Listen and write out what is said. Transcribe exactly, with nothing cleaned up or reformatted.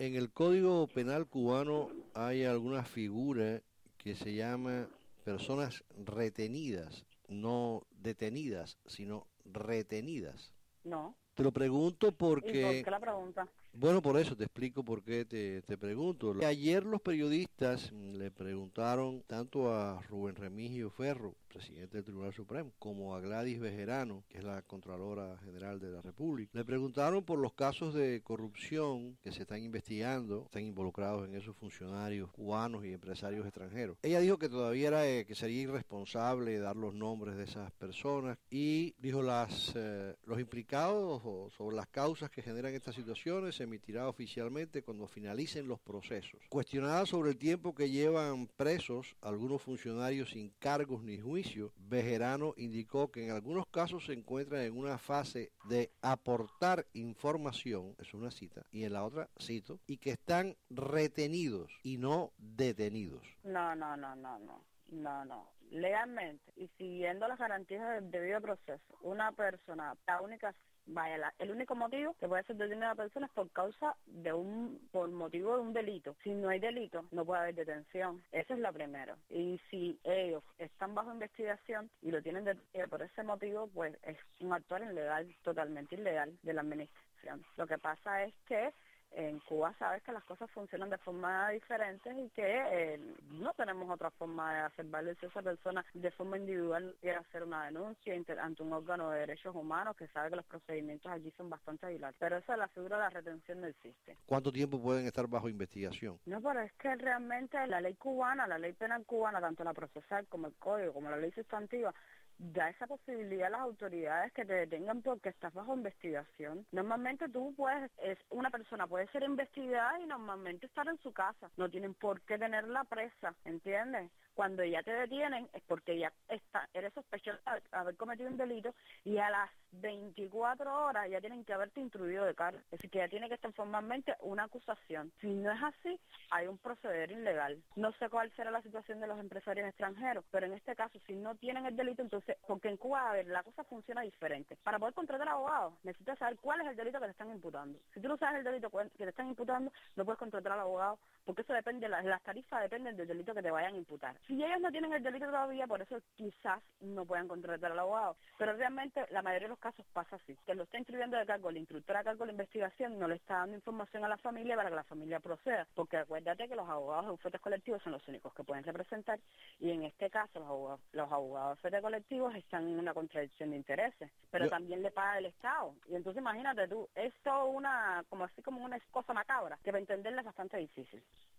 En el Código Penal cubano hay alguna figura que se llama personas retenidas, no detenidas, sino retenidas. No. Te lo pregunto ¿Y por porque, qué la pregunta? bueno, por eso te explico por qué te, te pregunto. Ayer los periodistas le preguntaron tanto a Rubén Remigio Ferro, presidente del Tribunal Supremo, como a Gladys Bejerano, que es la Contralora General de la República. Le preguntaron por los casos de corrupción que se están investigando, están involucrados en esos funcionarios cubanos y empresarios extranjeros. Ella dijo que todavía era, eh, que sería irresponsable dar los nombres de esas personas y dijo las eh, los implicados o sobre las causas que generan estas situaciones se emitirá oficialmente cuando finalicen los procesos. Cuestionada sobre el tiempo que llevan presos algunos funcionarios sin cargos ni juicio, Bejerano indicó que en algunos casos se encuentran en una fase de aportar información, es una cita, y en la otra cito, y que están retenidos y no detenidos. No, no, no, no, no. No, no. Legalmente y siguiendo las garantías del debido proceso, una persona, la única, vaya, la, el único motivo que puede ser detenida a la persona es por causa de un, por motivo de un delito. Si no hay delito, no puede haber detención. Esa es la primera. Y si ellos están bajo investigación y lo tienen detenido por ese motivo, pues es un actuar ilegal, totalmente ilegal de la administración. Lo que pasa es que en Cuba sabes que las cosas funcionan de forma diferente y que eh, no tenemos otra forma de hacer valer si esa persona de forma individual quiere hacer una denuncia ante un órgano de derechos humanos que sabe que los procedimientos allí son bastante dilatos. Pero esa la figura de la retención no existe. ¿Cuánto tiempo pueden estar bajo investigación? No, pero es que realmente la ley cubana, la ley penal cubana, tanto la procesal como el código, como la ley sustantiva, da esa posibilidad a las autoridades que te detengan porque estás bajo investigación. Normalmente tú puedes, es, una persona puede ser investigada y normalmente estar en su casa. No tienen por qué tenerla presa, ¿entiendes? Cuando ya te detienen es porque ya está, eres sospechoso de haber cometido un delito y a las veinticuatro horas ya tienen que haberte instruido de cargo. Es decir, que ya tiene que estar formalmente una acusación. Si no es así, hay un proceder ilegal. No sé cuál será la situación de los empresarios extranjeros, pero en este caso, si no tienen el delito, entonces, porque en Cuba, a ver, la cosa funciona diferente. Para poder contratar abogado, necesitas saber cuál es el delito que te están imputando. Si tú no sabes el delito que te están imputando, no puedes contratar al abogado, porque eso depende, las, las tarifas dependen del delito que te vayan a imputar. Si ellos no tienen el delito todavía, por eso quizás no puedan contratar al abogado. Pero realmente la mayoría de los casos pasa así. Que lo está instruyendo de cargo, el instructor a cargo de la investigación no le está dando información a la familia para que la familia proceda. Porque acuérdate que los abogados de bufetes colectivos son los únicos que pueden representar y en este caso los abogados, los abogados de bufetes colectivos están en una contradicción de intereses. Pero Yo, también le paga el Estado. Y entonces imagínate tú, esto una, como así como una cosa macabra, que para entenderla es bastante difícil.